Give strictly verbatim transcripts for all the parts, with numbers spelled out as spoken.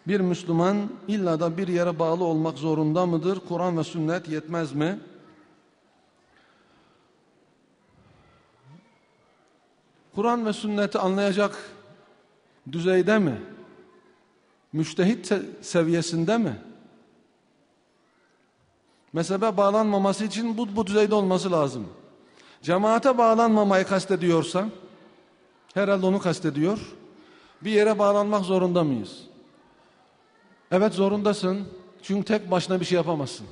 Bir Müslüman illa da bir yere bağlı olmak zorunda mıdır? Kur'an ve sünnet yetmez mi? Kur'an ve sünneti anlayacak düzeyde mi? Müştehit seviyesinde mi? Mezhebe bağlanmaması için bu, bu düzeyde olması lazım. Cemaate bağlanmamayı kastediyorsa, herhalde onu kastediyor, bir yere bağlanmak zorunda mıyız? Evet, zorundasın. Çünkü tek başına bir şey yapamazsın.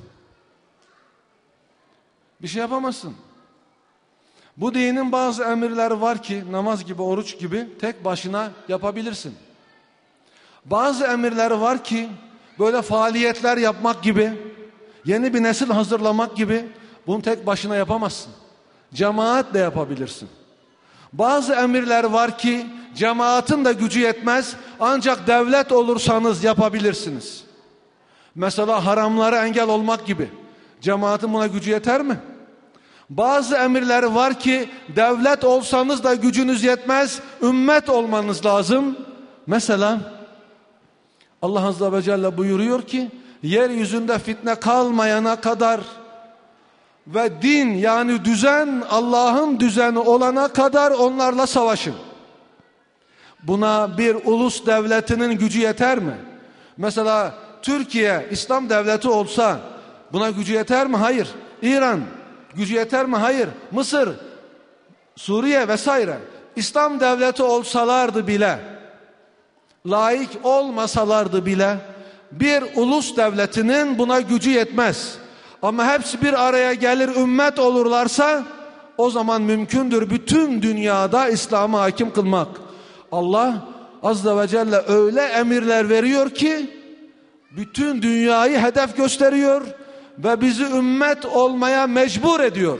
Bir şey yapamazsın. Bu dinin bazı emirleri var ki, namaz gibi, oruç gibi tek başına yapabilirsin. Bazı emirleri var ki, böyle faaliyetler yapmak gibi, yeni bir nesil hazırlamak gibi, bunu tek başına yapamazsın. Cemaatle yapabilirsin. Bazı emirler var ki, cemaatin de gücü yetmez, ancak devlet olursanız yapabilirsiniz. Mesela haramlara engel olmak gibi. Cemaatin buna gücü yeter mi? Bazı emirler var ki, devlet olsanız da gücünüz yetmez, ümmet olmanız lazım. Mesela Allah Azze ve Celle buyuruyor ki, yeryüzünde fitne kalmayana kadar ve din, yani düzen, Allah'ın düzeni olana kadar onlarla savaşın. Buna bir ulus devletinin gücü yeter mi? Mesela Türkiye İslam devleti olsa buna gücü yeter mi? Hayır. İran gücü yeter mi? Hayır. Mısır, Suriye vesaire İslam devleti olsalardı bile, laik olmasalardı bile, bir ulus devletinin buna gücü yetmez. Ama hepsi bir araya gelir, ümmet olurlarsa, o zaman mümkündür bütün dünyada İslam'ı hakim kılmak. Allah Azze ve Celle öyle emirler veriyor ki, bütün dünyayı hedef gösteriyor ve bizi ümmet olmaya mecbur ediyor.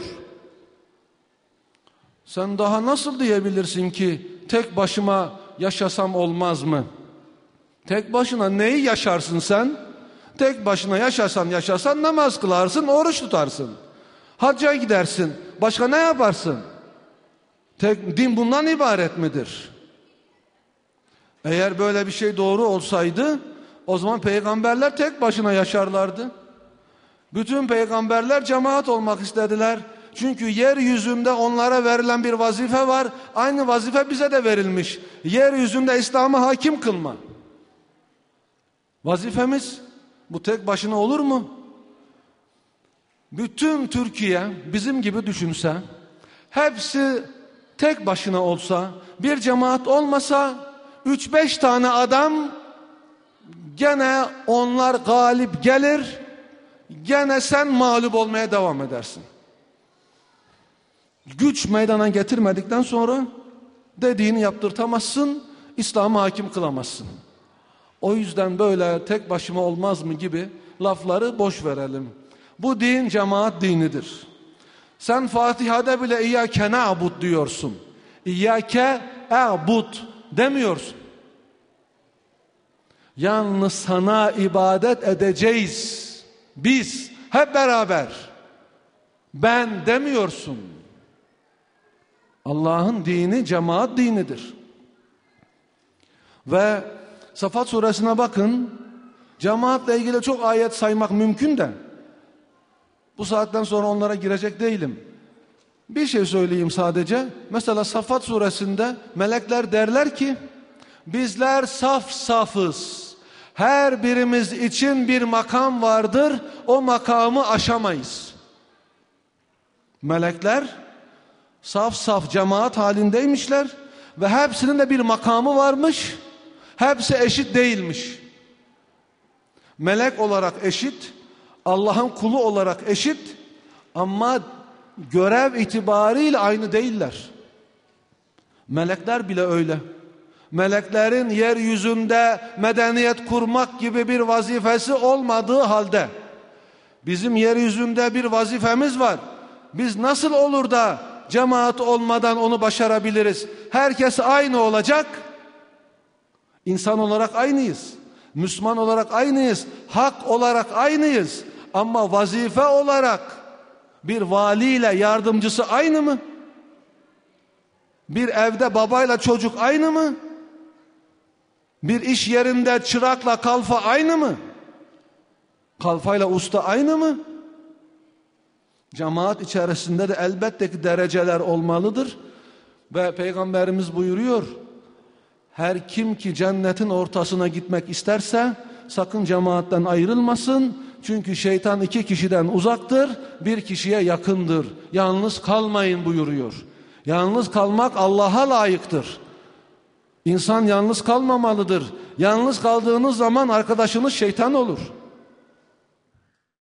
Sen daha nasıl diyebilirsin ki tek başıma yaşasam olmaz mı? Tek başına neyi yaşarsın sen? Tek başına yaşasan yaşasan namaz kılarsın, oruç tutarsın. Hacca gidersin. Başka ne yaparsın? Tek, din bundan ibaret midir? Eğer böyle bir şey doğru olsaydı, o zaman peygamberler tek başına yaşarlardı. Bütün peygamberler cemaat olmak istediler. Çünkü yeryüzünde onlara verilen bir vazife var. Aynı vazife bize de verilmiş. Yeryüzünde İslam'ı hakim kılma. Vazifemiz bu, tek başına olur mu? Bütün Türkiye bizim gibi düşünse, hepsi tek başına olsa, bir cemaat olmasa, üç beş tane adam, gene onlar galip gelir, gene sen mağlup olmaya devam edersin. Güç meydana getirmedikten sonra dediğini yaptırtamazsın, İslam'ı hakim kılamazsın. O yüzden böyle tek başıma olmaz mı gibi lafları boş verelim. Bu din cemaat dinidir. Sen Fatiha'da bile İyyâke na'bud diyorsun. İyyâke a'bud demiyorsun. Yalnız sana ibadet edeceğiz. Biz hep beraber. Ben demiyorsun. Allah'ın dini cemaat dinidir. Ve Safat suresine bakın. Cemaatle ilgili çok ayet saymak mümkün de bu saatten sonra onlara girecek değilim. Bir şey söyleyeyim sadece. Mesela Safat suresinde melekler derler ki, bizler saf safız. Her birimiz için bir makam vardır. O makamı aşamayız. Melekler saf saf cemaat halindeymişler ve hepsinin de bir makamı varmış. Hepsi eşit değilmiş. Melek olarak eşit, Allah'ın kulu olarak eşit, ama görev itibariyle aynı değiller. Melekler bile öyle. Meleklerin yeryüzünde medeniyet kurmak gibi bir vazifesi olmadığı halde, bizim yeryüzünde bir vazifemiz var. Biz nasıl olur da cemaat olmadan onu başarabiliriz? Herkes aynı olacak. İnsan olarak aynıyız. Müslüman olarak aynıyız. Hak olarak aynıyız. Ama vazife olarak bir valiyle yardımcısı aynı mı? Bir evde babayla çocuk aynı mı? Bir iş yerinde çırakla kalfa aynı mı? Kalfayla usta aynı mı? Cemaat içerisinde de elbette ki dereceler olmalıdır. Ve Peygamberimiz buyuruyor, her kim ki cennetin ortasına gitmek isterse sakın cemaatten ayrılmasın. Çünkü şeytan iki kişiden uzaktır, bir kişiye yakındır. Yalnız kalmayın buyuruyor. Yalnız kalmak Allah'a layıktır. İnsan yalnız kalmamalıdır. Yalnız kaldığınız zaman arkadaşınız şeytan olur.